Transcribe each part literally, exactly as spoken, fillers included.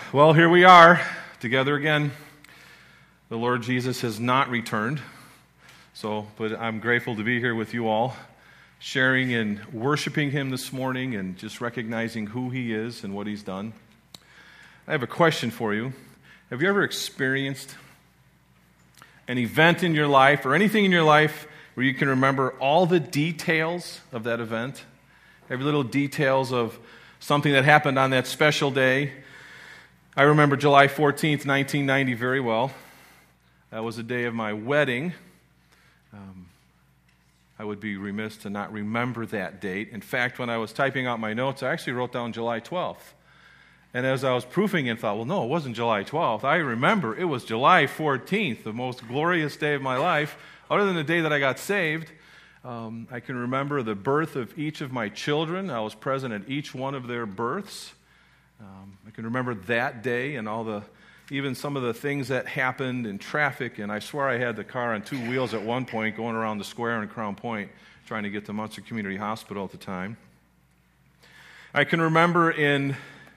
Well, here we are together again. The Lord Jesus has not returned, so but I'm grateful to be here with you all, sharing and worshiping Him this morning and just recognizing who He is and what He's done. I have a question for you. Have you ever experienced an event in your life or anything in your life where you can remember all the details of that event? Every little details of something that happened on that special day? I remember July fourteenth, nineteen ninety very well. That was the day of my wedding. Um, I would be remiss to not remember that date. In fact, when I was typing out my notes, I actually wrote down July twelfth. And as I was proofing it, I thought, well, no, it wasn't July twelfth. I remember it was July fourteenth, the most glorious day of my life. Other than the day that I got saved, um, I can remember the birth of each of my children. I was present at each one of their births. Um, I can remember that day and all the, even some of the things that happened in traffic. And I swear I had the car on two wheels at one point going around the square in Crown Point trying to get to Munster Community Hospital at the time. I can remember in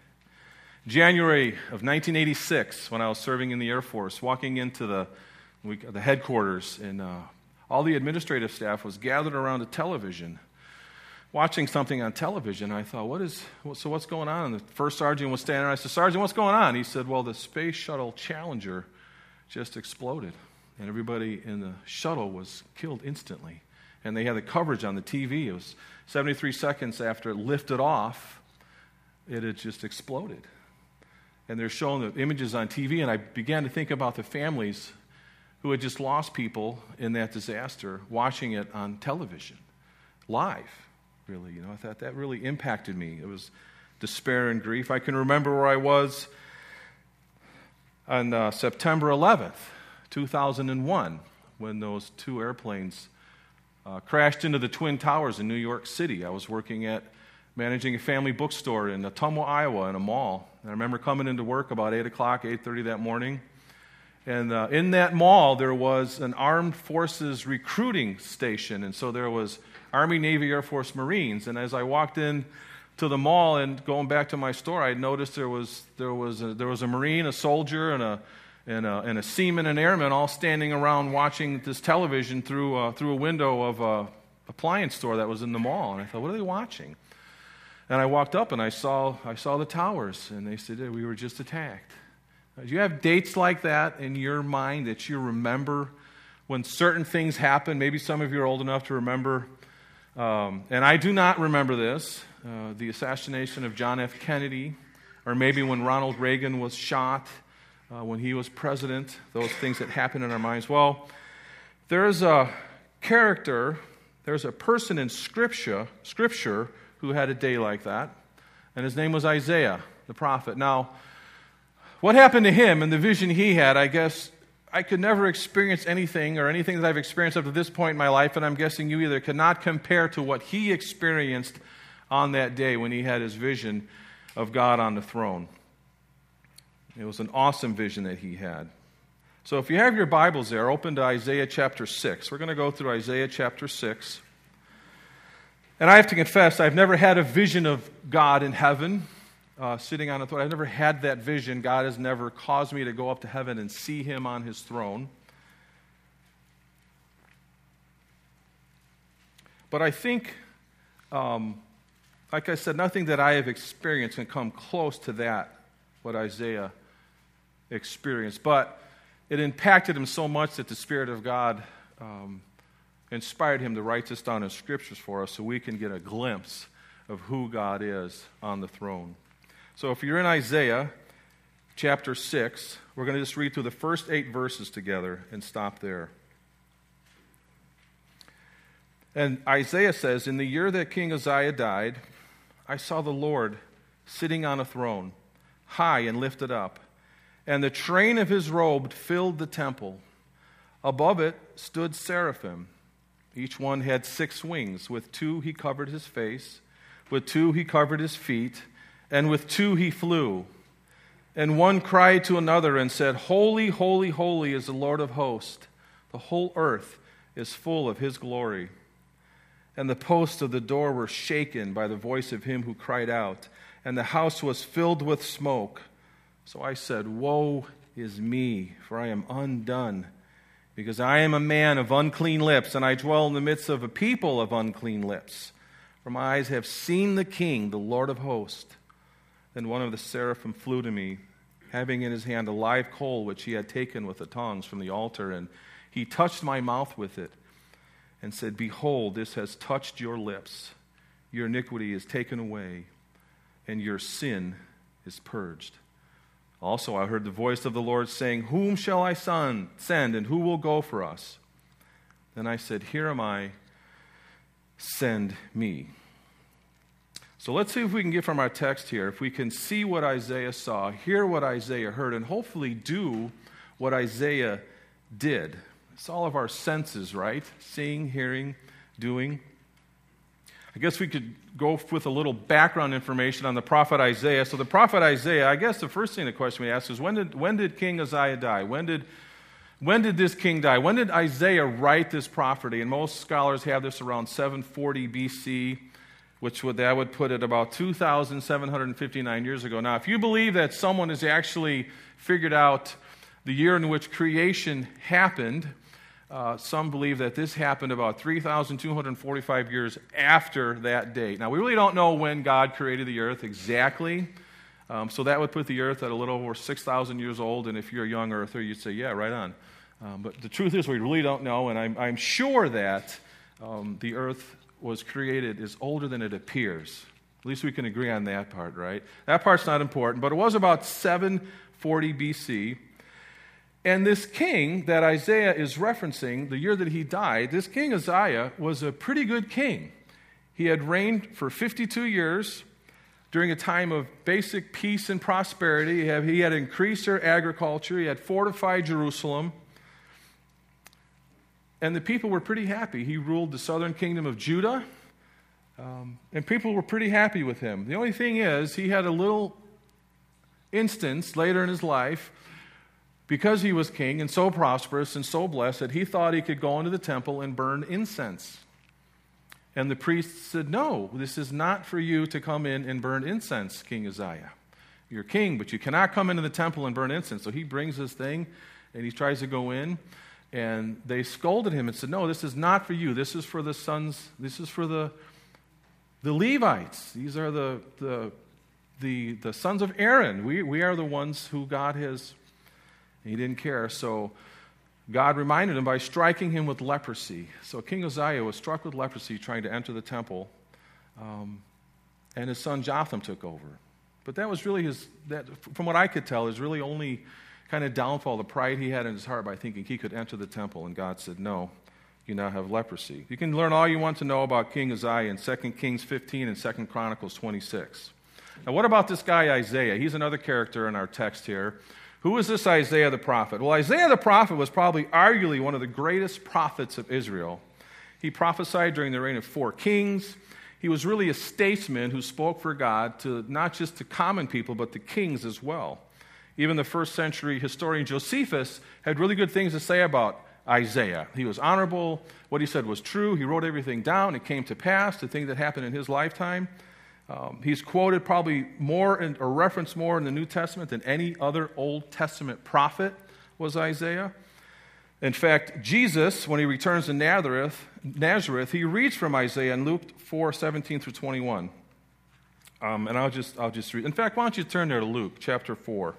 January of nineteen eighty-six when I was serving in the Air Force, walking into the, the headquarters, and uh, all the administrative staff was gathered around a television watching something on television. I thought, what is, so what's going on? And the first sergeant was standing there. I said, Sergeant, what's going on? He said, well, the Space Shuttle Challenger just exploded, and everybody in the shuttle was killed instantly. And they had the coverage on the T V. It was seventy-three seconds after it lifted off, it had just exploded. And they're showing the images on T V, and I began to think about the families who had just lost people in that disaster, watching it on television, live. Really, you know, I thought that really impacted me. It was despair and grief. I can remember where I was on uh, September eleventh, two thousand one, when those two airplanes uh, crashed into the Twin Towers in New York City. I was working at managing a family bookstore in Ottumwa, Iowa, in a mall. And I remember coming into work about eight o'clock, eight thirty that morning. And uh, in that mall, there was an armed forces recruiting station. And so there was Army, Navy, Air Force, Marines. And as I walked in to the mall and going back to my store, I noticed there was there was a, there was a Marine, a soldier, and a and a, and a seaman and airman all standing around watching this television through uh, through a window of a appliance store that was in the mall. And I thought, what are they watching? And I walked up and I saw I saw the towers, and they said, we were just attacked. Do you have dates like that in your mind that you remember when certain things happen? Maybe some of you are old enough to remember. Um, and I do not remember this, uh, the assassination of John F. Kennedy, or maybe when Ronald Reagan was shot, uh, when he was president, those things that happen in our minds. Well, there's a character, there's a person in Scripture, Scripture who had a day like that, and his name was Isaiah, the prophet. Now, what happened to him and the vision he had, I guess I could never experience anything or anything that I've experienced up to this point in my life, and I'm guessing you either cannot compare to what he experienced on that day when he had his vision of God on the throne. It was an awesome vision that he had. So if you have your Bibles there, open to Isaiah chapter six. We're going to go through Isaiah chapter six. And I have to confess, I've never had a vision of God in heaven. Uh, sitting on a throne. I've never had that vision. God has never caused me to go up to heaven and see Him on His throne. But I think, um, like I said, nothing that I have experienced can come close to that, what Isaiah experienced. But it impacted him so much that the Spirit of God um, inspired him to write this down in Scriptures for us so we can get a glimpse of who God is on the throne. So if you're in Isaiah chapter six, we're going to just read through the first eight verses together and stop there. And Isaiah says, in the year that King Uzziah died, I saw the Lord sitting on a throne, high and lifted up, and the train of his robe filled the temple. Above it stood seraphim. Each one had six wings. With two he covered his face, with two he covered his feet, and with two he flew. And one cried to another and said, Holy, holy, holy is the Lord of hosts. The whole earth is full of His glory. And the posts of the door were shaken by the voice of him who cried out, and the house was filled with smoke. So I said, woe is me, for I am undone, because I am a man of unclean lips, and I dwell in the midst of a people of unclean lips. For my eyes have seen the King, the Lord of hosts. Then one of the seraphim flew to me, having in his hand a live coal which he had taken with the tongs from the altar, and he touched my mouth with it, and said, behold, this has touched your lips. Your iniquity is taken away, and your sin is purged. Also I heard the voice of the Lord saying, whom shall I son, send, and who will go for us? Then I said, here am I, send me. So let's see if we can get from our text here, if we can see what Isaiah saw, hear what Isaiah heard, and hopefully do what Isaiah did. It's all of our senses, right? Seeing, hearing, doing. I guess we could go with a little background information on the prophet Isaiah. So the prophet Isaiah, I guess the first thing the question we ask is, when did when did King Uzziah die? When did when did this king die? When did Isaiah write this prophecy? And most scholars have this around seven forty B C, which would that would put it about two thousand seven hundred fifty-nine years ago. Now, if you believe that someone has actually figured out the year in which creation happened, Uh, some believe that this happened about three thousand two hundred forty-five years after that date. Now, we really don't know when God created the earth exactly, um, so that would put the earth at a little over six thousand years old, and if you're a young earther, you'd say, yeah, right on. Um, but the truth is we really don't know, and I'm, I'm sure that um, the earth was created is older than it appears. At least we can agree on that part, right? That part's not important, but it was about seven forty B C, and this king that Isaiah is referencing, the year that he died, this king Uzziah was a pretty good king. He had reigned for fifty-two years during a time of basic peace and prosperity. He had, he had increased their agriculture. He had fortified Jerusalem. And the people were pretty happy. He ruled the southern kingdom of Judah, um, and people were pretty happy with him. The only thing is, he had a little instance later in his life, because he was king and so prosperous and so blessed, that he thought he could go into the temple and burn incense. And the priests said, no, this is not for you to come in and burn incense, King Uzziah. You're king, but you cannot come into the temple and burn incense. So he brings this thing, and he tries to go in, and they scolded him and said, no, this is not for you. This is for the sons, this is for the, the Levites. These are the, the, the, the sons of Aaron. We, we are the ones who God has. He didn't care, so God reminded him by striking him with leprosy. So King Uzziah was struck with leprosy trying to enter the temple, um, and his son Jotham took over. But that was really his, that, from what I could tell, his really only kind of downfall, the pride he had in his heart by thinking he could enter the temple, and God said, no, you now have leprosy. You can learn all you want to know about King Uzziah in Second Kings fifteen and Second Chronicles twenty-six. Now, what about this guy Isaiah? He's another character in our text here. Who is this Isaiah the prophet? Well, Isaiah the prophet was probably arguably one of the greatest prophets of Israel. He prophesied during the reign of four kings. He was really a statesman who spoke for God to not just to common people, but to kings as well. Even the first century historian Josephus had really good things to say about Isaiah. He was honorable. What he said was true. He wrote everything down. It came to pass, the thing that happened in his lifetime. Um, he's quoted probably more in, or referenced more in the New Testament than any other Old Testament prophet was Isaiah. In fact, Jesus, when he returns to Nazareth, Nazareth, he reads from Isaiah in Luke four, seventeen through twenty-one. Um, and I'll just, I'll just read. In fact, why don't you turn there to Luke chapter four.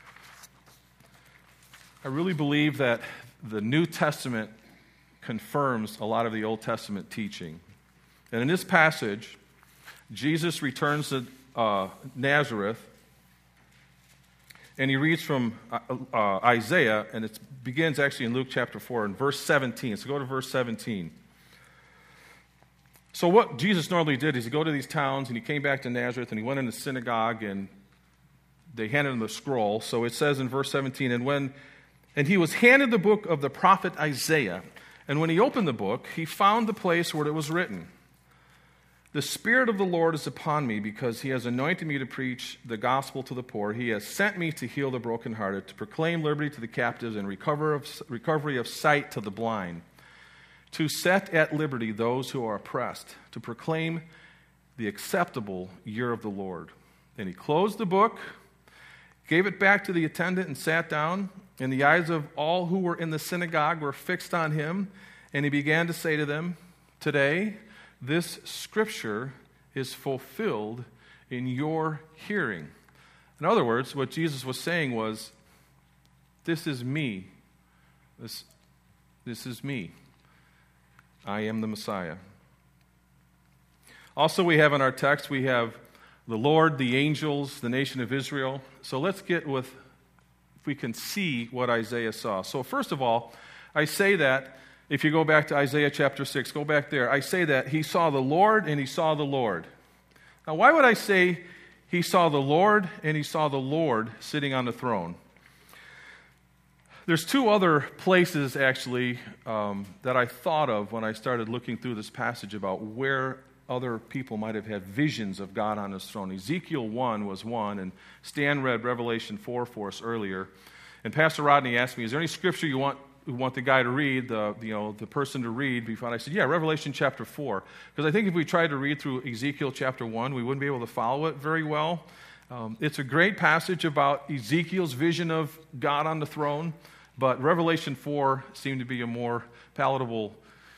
I really believe that the New Testament confirms a lot of the Old Testament teaching. And in this passage, Jesus returns to uh, Nazareth, and he reads from uh, uh, Isaiah, and it begins actually in Luke chapter four, in verse seventeen. So go to verse seventeen. So what Jesus normally did is he'd go to these towns, and he came back to Nazareth, and he went in the synagogue, and they handed him the scroll. So it says in verse seventeen, and when and he was handed the book of the prophet Isaiah, and when he opened the book, he found the place where it was written, "The Spirit of the Lord is upon me, because he has anointed me to preach the gospel to the poor. He has sent me to heal the brokenhearted, to proclaim liberty to the captives and recover of, recovery of sight to the blind, to set at liberty those who are oppressed, to proclaim the acceptable year of the Lord." Then he closed the book, gave it back to the attendant and sat down, and the eyes of all who were in the synagogue were fixed on him, and he began to say to them, "Today, this scripture is fulfilled in your hearing." In other words, what Jesus was saying was, this is me. This, this is me. I am the Messiah. Also, we have in our text, we have the Lord, the angels, the nation of Israel. So let's get with, if we can see what Isaiah saw. So first of all, I say that, if you go back to Isaiah chapter six, go back there, I say that he saw the Lord and he saw the Lord. Now, why would I say he saw the Lord and he saw the Lord sitting on the throne? There's two other places, actually, um, that I thought of when I started looking through this passage about where other people might have had visions of God on his throne. Ezekiel one was one, and Stan read Revelation four for us earlier. And Pastor Rodney asked me, is there any scripture you want you want the guy to read, the you know the person to read before? And I said, yeah, Revelation chapter four. Because I think if we tried to read through Ezekiel chapter one, we wouldn't be able to follow it very well. Um, it's a great passage about Ezekiel's vision of God on the throne, but Revelation four seemed to be a more palatable.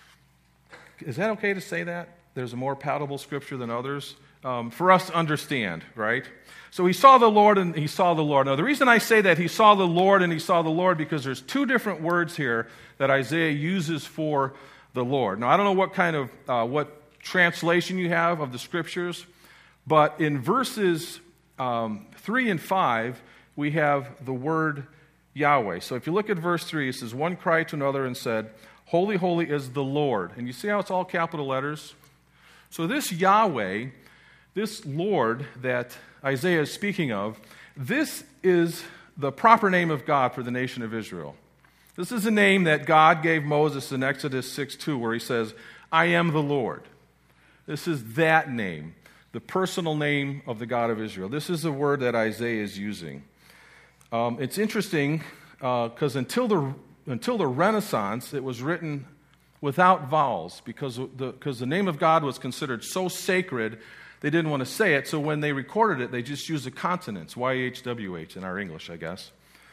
Is that okay to say that? There's a more palatable scripture than others um, for us to understand, right? So he saw the Lord and he saw the Lord. Now, the reason I say that he saw the Lord and he saw the Lord, because there's two different words here that Isaiah uses for the Lord. Now, I don't know what kind of, uh, what translation you have of the scriptures, but in verses um, three and five, we have the word Yahweh. So if you look at verse three, it says, one cried to another and said, "Holy, holy is the Lord." And you see how it's all capital letters? So this Yahweh, this Lord that Isaiah is speaking of, this is the proper name of God for the nation of Israel. This is a name that God gave Moses in Exodus six two, where he says, "I am the Lord." This is that name, the personal name of the God of Israel. This is the word that Isaiah is using. Um, it's interesting because uh, until the until the Renaissance, it was written without vowels, because the, because the name of God was considered so sacred, they didn't want to say it. So when they recorded it, they just used the consonants, Y H W H in our English, I guess.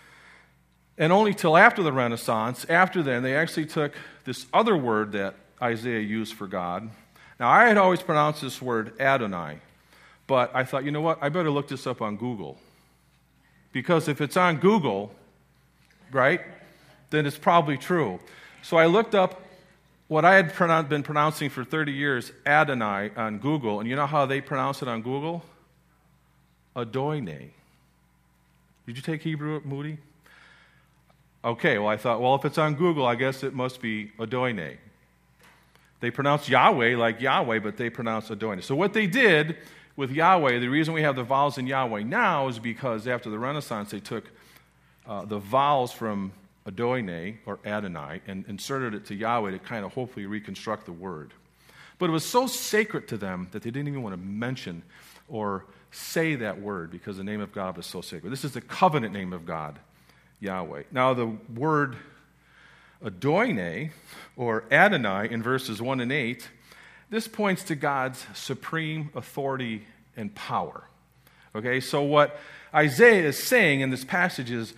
And only till after the Renaissance, after then, they actually took this other word that Isaiah used for God. Now, I had always pronounced this word Adonai, but I thought, you know what, I better look this up on Google. Because if it's on Google, right, then it's probably true. So I looked up what I had pronoun- been pronouncing for thirty years, Adonai, on Google. And you know how they pronounce it on Google? Adonai. Did you take Hebrew at Moody? Okay, well, I thought, well, if it's on Google, I guess it must be Adonai. They pronounce Yahweh like Yahweh, but they pronounce Adonai. So what they did with Yahweh, the reason we have the vowels in Yahweh now is because after the Renaissance, they took uh, the vowels from Adonai, or Adonai, and inserted it to Yahweh to kind of hopefully reconstruct the word. But it was so sacred to them that they didn't even want to mention or say that word because the name of God was so sacred. This is the covenant name of God, Yahweh. Now, the word Adonai, or Adonai, in verses one and eight, this points to God's supreme authority and power. Okay, so what Isaiah is saying in this passage is,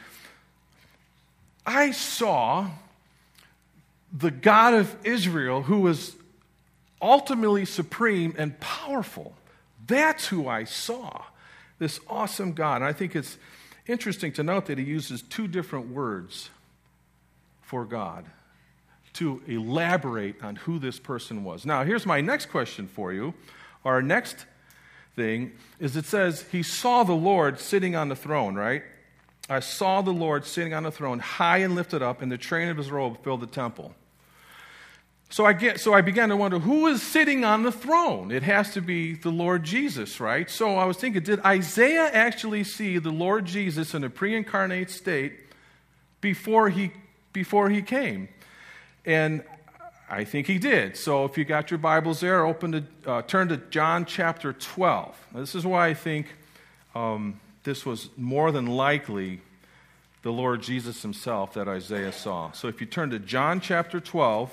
I saw the God of Israel who was ultimately supreme and powerful. That's who I saw, this awesome God. And I think it's interesting to note that he uses two different words for God to elaborate on who this person was. Now, here's my next question for you. Our next thing is, it says he saw the Lord sitting on the throne, right? I saw the Lord sitting on the throne, high and lifted up, and the train of his robe filled the temple. So I get, so I began to wonder, who is sitting on the throne? It has to be the Lord Jesus, right? So I was thinking, did Isaiah actually see the Lord Jesus in a pre-incarnate state before he before he came? And I think he did. So if you got your Bibles there, open to uh, turn to John chapter twelve. Now, this is why I think um, this was more than likely the Lord Jesus himself that Isaiah saw. So if you turn to John chapter twelve,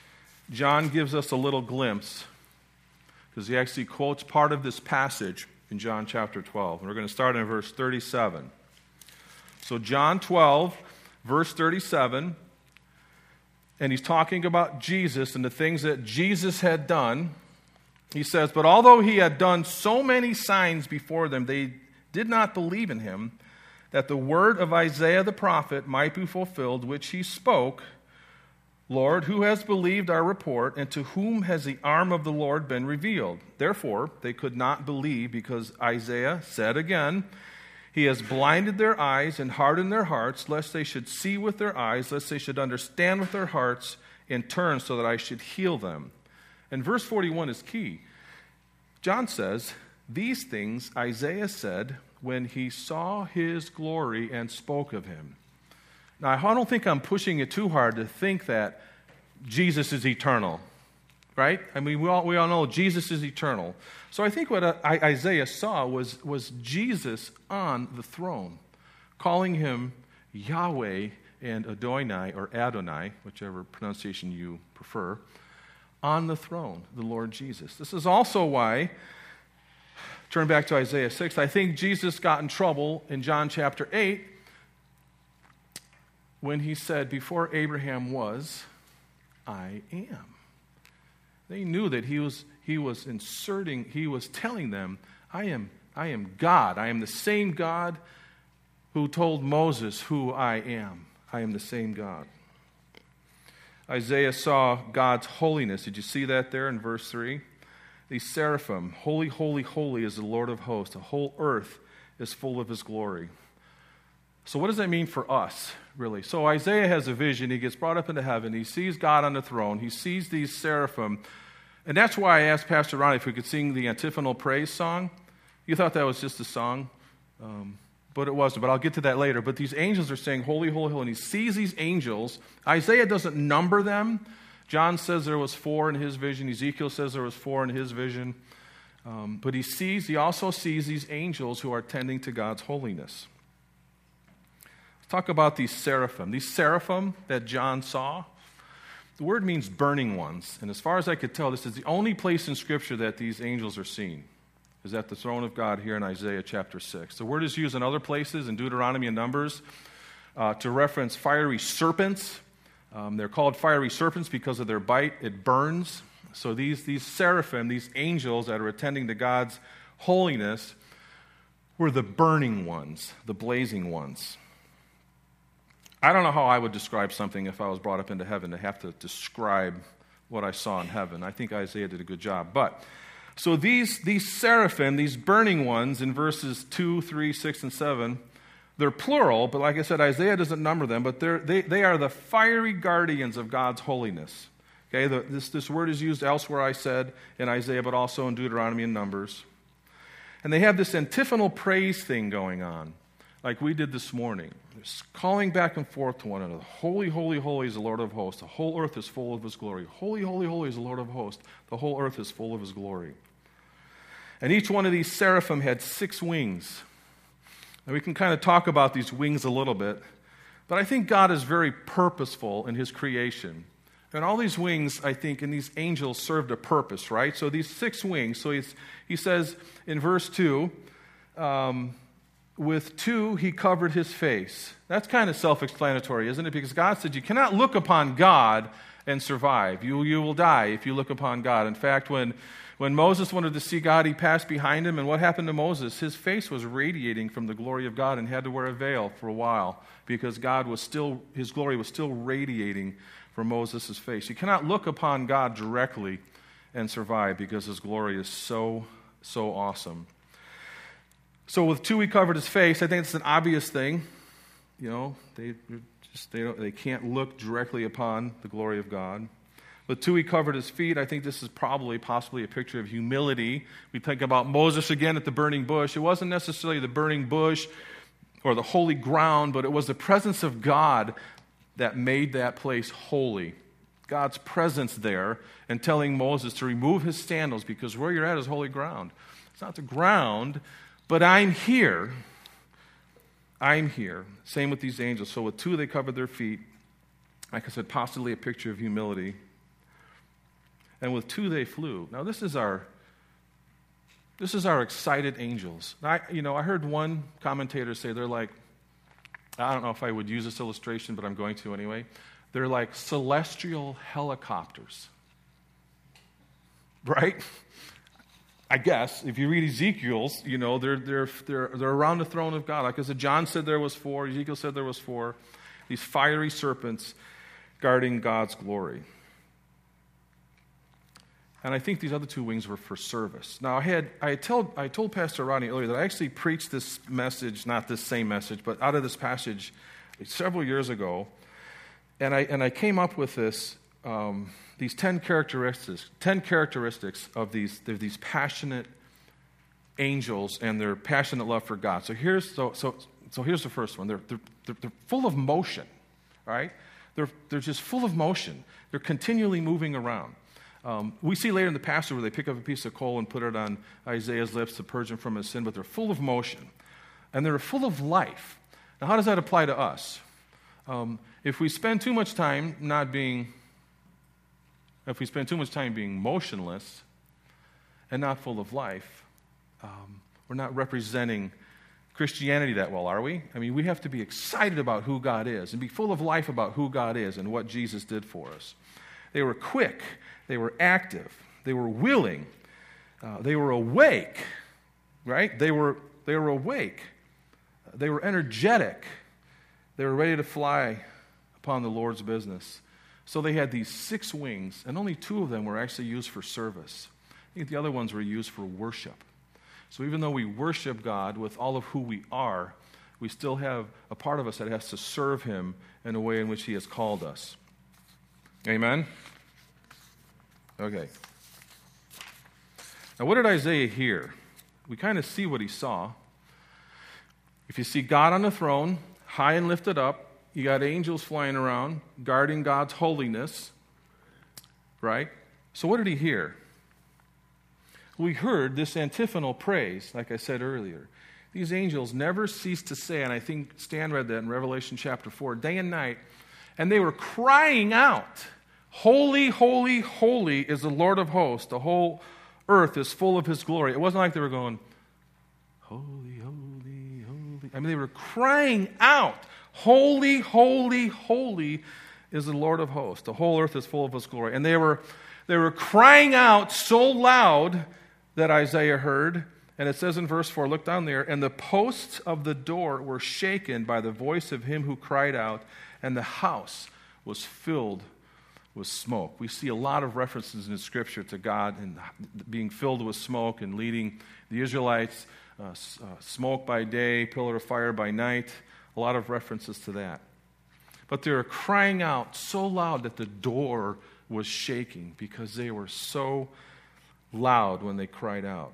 John gives us a little glimpse, because he actually quotes part of this passage in John chapter twelve. And we're going to start in verse thirty-seven. So John twelve, verse thirty-seven, and he's talking about Jesus and the things that Jesus had done. He says, "But although he had done so many signs before them, they did not believe in him, that the word of Isaiah the prophet might be fulfilled, which he spoke, 'Lord, who has believed our report, and to whom has the arm of the Lord been revealed?' Therefore they could not believe, because Isaiah said again, 'He has blinded their eyes and hardened their hearts, lest they should see with their eyes, lest they should understand with their hearts, and turn so that I should heal them.'" And verse forty-one is key. John says, "These things Isaiah said when he saw his glory and spoke of him." Now, I don't think I'm pushing it too hard to think that Jesus is eternal, right? I mean, we all, we all know Jesus is eternal. So I think what uh, Isaiah saw was, was Jesus on the throne, calling him Yahweh and Adonai, or Adonai, whichever pronunciation you prefer, on the throne, the Lord Jesus. This is also why, turn back to Isaiah six, I think Jesus got in trouble in John chapter eight when he said, "Before Abraham was, I am." They knew that he was he was inserting, he was telling them, I am, I am God. I am the same God who told Moses who I am. I am the same God. Isaiah saw God's holiness. Did you see that there in verse three? These seraphim, "Holy, holy, holy is the Lord of hosts. The whole earth is full of his glory." So what does that mean for us, really? So Isaiah has a vision. He gets brought up into heaven. He sees God on the throne. He sees these seraphim. And that's why I asked Pastor Ronnie if we could sing the antiphonal praise song. You thought that was just a song, um, but it wasn't. But I'll get to that later. But these angels are saying, "Holy, holy, holy." And he sees these angels. Isaiah doesn't number them. John says there was four in his vision. Ezekiel says there was four in his vision. Um, but he sees, he also sees these angels who are tending to God's holiness. Let's talk about these seraphim. These seraphim that John saw, the word means burning ones. And as far as I could tell, this is the only place in Scripture that these angels are seen, is at the throne of God here in Isaiah chapter six. The word is used in other places, in Deuteronomy and Numbers, uh, to reference fiery serpents. Um, they're called fiery serpents because of their bite. It burns. So these, these seraphim, these angels that are attending to God's holiness, were the burning ones, the blazing ones. I don't know how I would describe something if I was brought up into heaven, to have to describe what I saw in heaven. I think Isaiah did a good job. But, so these, these seraphim, these burning ones in verses two, three, six, and seven, they're plural, but like I said, Isaiah doesn't number them, but they're, they, they are the fiery guardians of God's holiness. Okay, the, this, this word is used elsewhere, I said, in Isaiah, but also in Deuteronomy and Numbers. And they have this antiphonal praise thing going on, like we did this morning. They're calling back and forth to one another. "Holy, holy, holy is the Lord of hosts. The whole earth is full of his glory. Holy, holy, holy is the Lord of hosts. The whole earth is full of his glory." And each one of these seraphim had six wings. And we can kind of talk about these wings a little bit, but I think God is very purposeful in his creation. And all these wings, I think, and these angels served a purpose, right? So these six wings, so he's, he says in verse two, um, with two he covered his face. That's kind of self-explanatory, isn't it? Because God said you cannot look upon God and survive. You, you will die if you look upon God. In fact, when, when Moses wanted to see God, he passed behind him. And what happened to Moses? His face was radiating from the glory of God and had to wear a veil for a while because God was still, his glory was still radiating from Moses' face. You cannot look upon God directly and survive because his glory is so, so awesome. So with two he covered his face. I think it's an obvious thing. You know, they just they don't, they can't look directly upon the glory of God. With two he covered his feet. I think this is probably, possibly a picture of humility. We think about Moses again at the burning bush. It wasn't necessarily the burning bush or the holy ground, but it was the presence of God that made that place holy. God's presence there, and telling Moses to remove his sandals because where you're at is holy ground. It's not the ground, but I'm here. I'm here. Same with these angels. So with two, they covered their feet. Like I said, possibly a picture of humility. And with two, they flew. Now, this is our, This is our excited angels. I, you know, I heard one commentator say they're like, I don't know if I would use this illustration, but I'm going to anyway. They're like celestial helicopters. Right? I guess if you read Ezekiel's, you know, they're they're they're they're around the throne of God. Like I said, John said there was four, Ezekiel said there was four. These fiery serpents guarding God's glory. And I think these other two wings were for service. Now, I had I had told I told Pastor Rodney earlier that I actually preached this message, not this same message, but out of this passage several years ago, and I and I came up with this um, these ten characteristics, ten characteristics of these of these passionate angels and their passionate love for God. So here's so so so here's the first one. They're they're they're, they're full of motion, right? They're they're just full of motion. They're continually moving around. Um, we see later in the passage where they pick up a piece of coal and put it on Isaiah's lips to purge him from his sin, but they're full of motion. And they're full of life. Now, how does that apply to us? Um, if we spend too much time not being, if we spend too much time being motionless and not full of life, um, we're not representing Christianity that well, are we? I mean, we have to be excited about who God is and be full of life about who God is and what Jesus did for us. They were quick. They were active. They were willing. Uh, they were awake, right? They were, they were awake. They were energetic. They were ready to fly upon the Lord's business. So they had these six wings, and only two of them were actually used for service. I think the other ones were used for worship. So even though we worship God with all of who we are, we still have a part of us that has to serve Him in a way in which He has called us. Amen? Okay. Now, what did Isaiah hear? We kind of see what he saw. If you see God on the throne, high and lifted up, you got angels flying around, guarding God's holiness, right? So what did he hear? We heard this antiphonal praise, like I said earlier. These angels never ceased to say, and I think Stan read that in Revelation chapter four, day and night, and they were crying out, holy, holy, holy is the Lord of hosts. The whole earth is full of His glory. It wasn't like they were going, holy, holy, holy. I mean, they were crying out, holy, holy, holy is the Lord of hosts. The whole earth is full of His glory. And they were, they were crying out so loud that Isaiah heard. And it says in verse four, look down there, and the posts of the door were shaken by the voice of him who cried out, and the house was filled with smoke. We see a lot of references in Scripture to God and being filled with smoke and leading the Israelites, uh, uh, smoke by day, pillar of fire by night. A lot of references to that. But they were crying out so loud that the door was shaking because they were so loud when they cried out.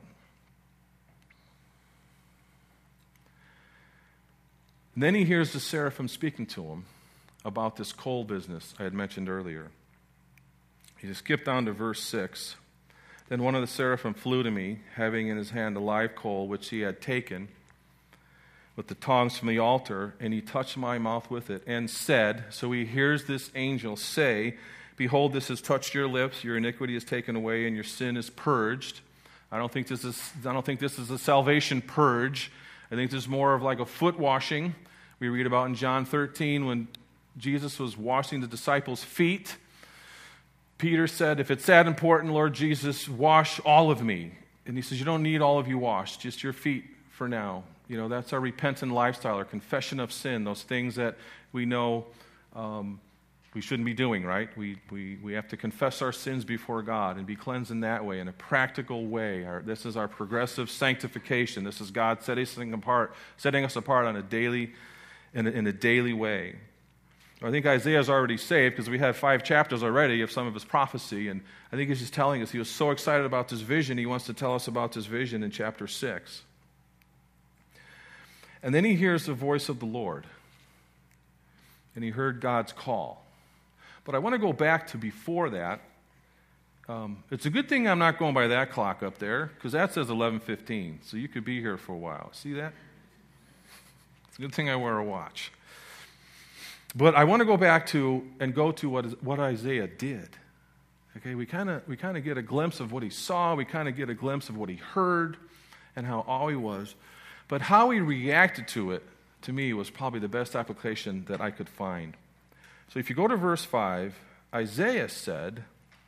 And then he hears the seraphim speaking to him about this coal business I had mentioned earlier. He just skipped down to verse six. Then one of the seraphim flew to me, having in his hand a live coal, which he had taken with the tongs from the altar, and he touched my mouth with it, and said, so he hears this angel say, behold, this has touched your lips, your iniquity is taken away, and your sin is purged. I don't think this is, I don't think this is a salvation purge. I think this is more of like a foot washing. We read about in John thirteen when Jesus was washing the disciples' feet. Peter said, if it's that important, Lord Jesus, wash all of me. And he says, you don't need all of you washed, just your feet for now. You know, that's our repentant lifestyle, our confession of sin, those things that we know um, we shouldn't be doing, right? We, we, we have to confess our sins before God and be cleansed in that way, in a practical way. Our, this is our progressive sanctification. This is God setting us apart, setting us apart on a daily, in a, in a daily way. I think Isaiah's already saved because we have five chapters already of some of his prophecy, and I think he's just telling us he was so excited about this vision, he wants to tell us about this vision in chapter six. And then he hears the voice of the Lord, and he heard God's call. But I want to go back to before that. Um, it's a good thing I'm not going by that clock up there, because that says eleven fifteen, so you could be here for a while. See that? It's a good thing I wear a watch. But I want to go back to and go to what, what Isaiah did. Okay, we kind of we kind of get a glimpse of what he saw. We kind of get a glimpse of what he heard and how awe he was. But how he reacted to it, to me, was probably the best application that I could find. So if you go to verse five, Isaiah said,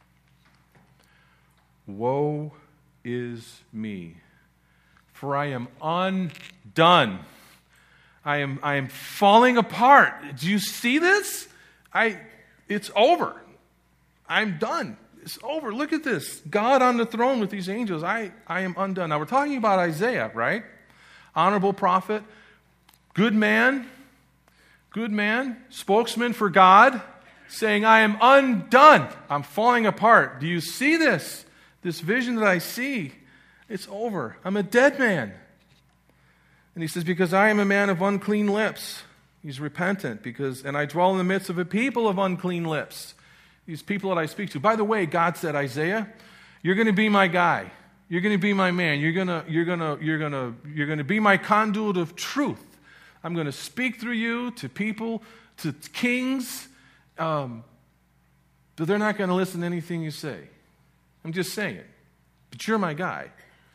"Woe is me, for I am undone. I am, I am falling apart." Do you see this? I, it's over. I'm done. It's over. Look at this. God on the throne with these angels. I, I am undone. Now we're talking about Isaiah, right? Honorable prophet, good man, good man, spokesman for God, saying, I am undone. I'm falling apart. Do you see this? This vision that I see, it's over. I'm a dead man. And he says, because I am a man of unclean lips. He's repentant because, and I dwell in the midst of a people of unclean lips. These people that I speak to. By the way, God said, Isaiah, you're going to be my guy. You're going to be my man. You're going to, you're going to, you're going to, you're going to be my conduit of truth. I'm going to speak through you to people, to kings, um, but they're not going to listen to anything you say. I'm just saying it. But you're my guy.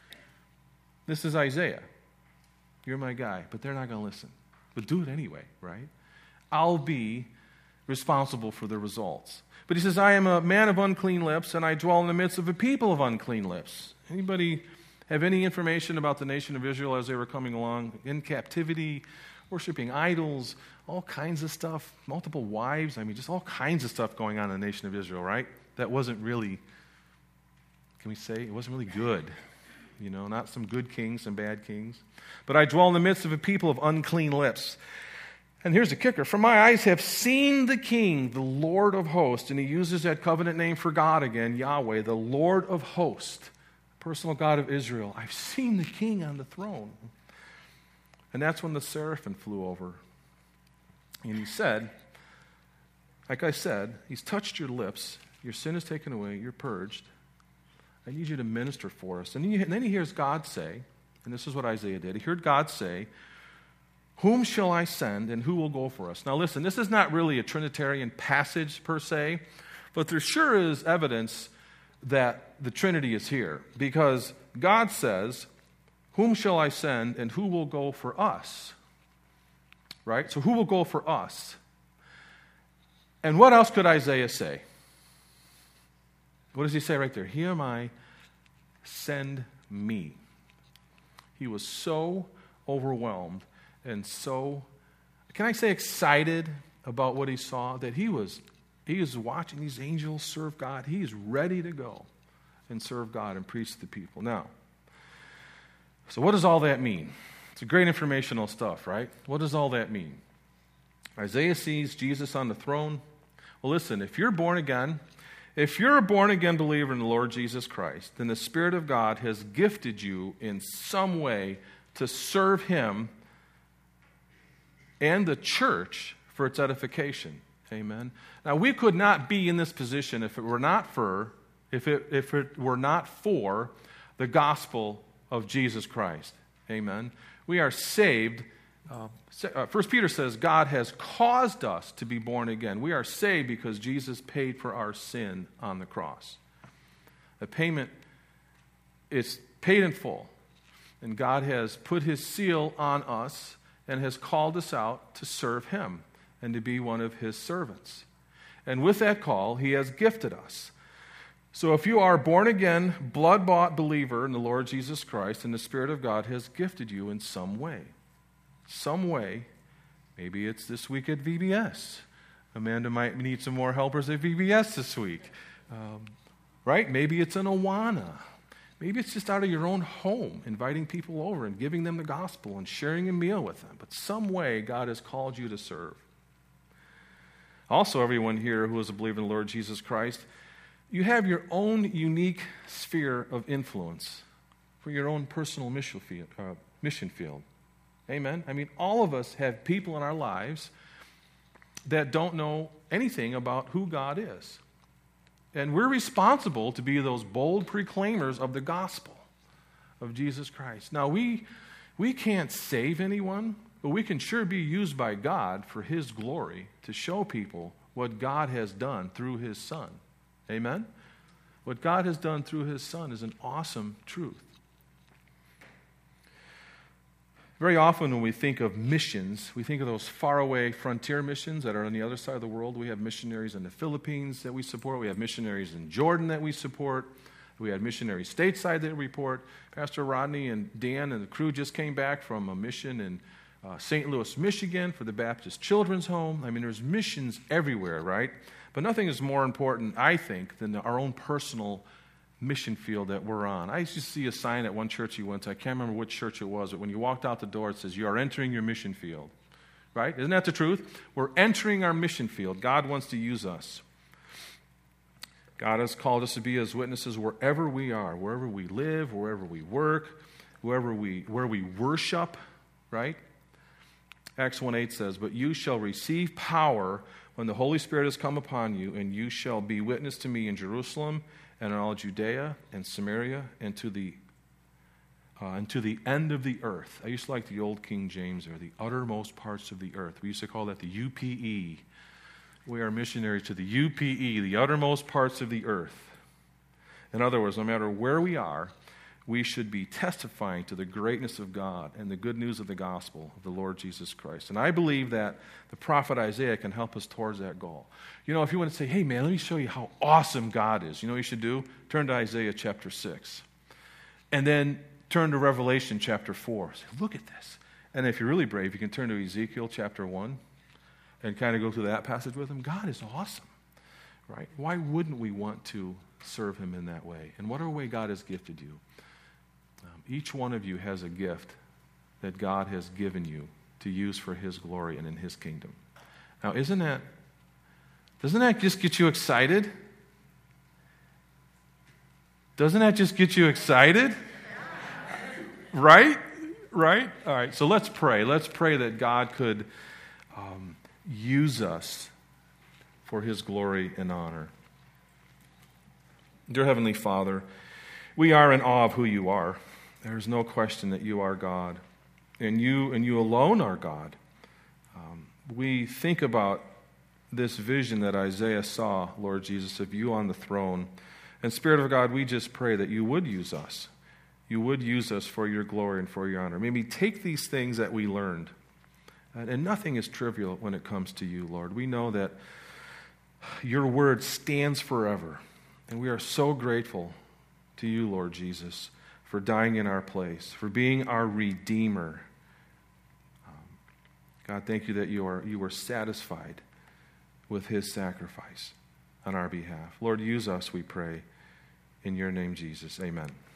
This is Isaiah. You're my guy, but they're not going to listen. But do it anyway, right? I'll be responsible for the results. But he says, I am a man of unclean lips, and I dwell in the midst of a people of unclean lips. Anybody have any information about the nation of Israel as they were coming along? In captivity, worshiping idols, all kinds of stuff, multiple wives. I mean, just all kinds of stuff going on in the nation of Israel, right? That wasn't really, can we say, it wasn't really good. You know, not some good kings, some bad kings. But I dwell in the midst of a people of unclean lips. And here's the kicker. For my eyes have seen the King, the Lord of hosts. And he uses that covenant name for God again, Yahweh, the Lord of hosts, personal God of Israel. I've seen the King on the throne. And that's when the seraphim flew over. And he said, like I said, he's touched your lips. Your sin is taken away. You're purged. I need you to minister for us. And then he hears God say, and this is what Isaiah did. He heard God say, whom shall I send and who will go for us? Now listen, this is not really a Trinitarian passage per se, but there sure is evidence that the Trinity is here. Because God says, whom shall I send and who will go for us? Right? So who will go for us? And what else could Isaiah say? What does he say right there? Here am I, send me. He was so overwhelmed and so, can I say excited about what he saw, that he was he was watching these angels serve God. He is ready to go and serve God and preach to the people. Now, so what does all that mean? It's a great informational stuff, right? What does all that mean? Isaiah sees Jesus on the throne. Well, listen, if you're born again, if you're a born-again believer in the Lord Jesus Christ, then the Spirit of God has gifted you in some way to serve Him and the church for its edification. Amen. Now, we could not be in this position if it were not for, if it, if it were not for the gospel of Jesus Christ. Amen. We are saved. Uh, First Peter says God has caused us to be born again. We are saved because Jesus paid for our sin on the cross. The payment is paid in full. And God has put His seal on us and has called us out to serve Him and to be one of His servants. And with that call, He has gifted us. So if you are a born-again, blood-bought believer in the Lord Jesus Christ, and the Spirit of God has gifted you in some way. Some way. Maybe it's this week at V B S. Amanda might need some more helpers at V B S this week. Um, right? Maybe it's an Awana. Maybe it's just out of your own home, inviting people over and giving them the gospel and sharing a meal with them. But some way God has called you to serve. Also, everyone here who is a believer in the Lord Jesus Christ, you have your own unique sphere of influence for your own personal mission field. Uh, mission field. Amen? I mean, all of us have people in our lives that don't know anything about who God is. And we're responsible to be those bold proclaimers of the gospel of Jesus Christ. Now, we we can't save anyone, but we can sure be used by God for His glory to show people what God has done through His Son. Amen? What God has done through his Son is an awesome truth. Very often when we think of missions, we think of those faraway frontier missions that are on the other side of the world. We have missionaries in the Philippines that we support. We have missionaries in Jordan that we support. We had missionaries stateside that we report. Pastor Rodney and Dan and the crew just came back from a mission in uh, Saint Louis, Michigan for the Baptist Children's Home. I mean, there's missions everywhere, right? But nothing is more important, I think, than our own personal mission field that we're on. I used to see a sign at one church you went to. I can't remember which church it was, but when you walked out the door, it says, you are entering your mission field. Right? Isn't that the truth? We're entering our mission field. God wants to use us. God has called us to be his witnesses wherever we are, wherever we live, wherever we work, wherever we, where we worship, right? Acts one eight says, but you shall receive power when the Holy Spirit has come upon you, and you shall be witness to me in Jerusalem and in all Judea and Samaria and to the uh, and to the end of the earth. I used to like the old King James there, the uttermost parts of the earth. We used to call that the U P E. We are missionaries to the U P E, the uttermost parts of the earth. In other words, no matter where we are, we should be testifying to the greatness of God and the good news of the gospel of the Lord Jesus Christ. And I believe that the prophet Isaiah can help us towards that goal. You know, if you want to say, hey man, let me show you how awesome God is, you know what you should do? Turn to Isaiah chapter six. And then turn to Revelation chapter four. Say, look at this. And if you're really brave, you can turn to Ezekiel chapter one and kind of go through that passage with him. God is awesome, right? Why wouldn't we want to serve him in that way? And whatever way God has gifted you, Um, each one of you has a gift that God has given you to use for his glory and in his kingdom. Now, isn't that, doesn't that just get you excited? Doesn't that just get you excited? Right? Right? All right, so let's pray. Let's pray that God could um, use us for his glory and honor. Dear Heavenly Father, we are in awe of who you are. There's no question that you are God, and you and you alone are God. Um, we think about this vision that Isaiah saw, Lord Jesus, of you on the throne. And Spirit of God, we just pray that you would use us. You would use us for your glory and for your honor. Maybe take these things that we learned, and, and nothing is trivial when it comes to you, Lord. We know that your word stands forever, and we are so grateful to you, Lord Jesus, for dying in our place, for being our Redeemer. Um, God, thank you that you are you were satisfied with his sacrifice on our behalf. Lord, use us, we pray. In your name, Jesus. Amen.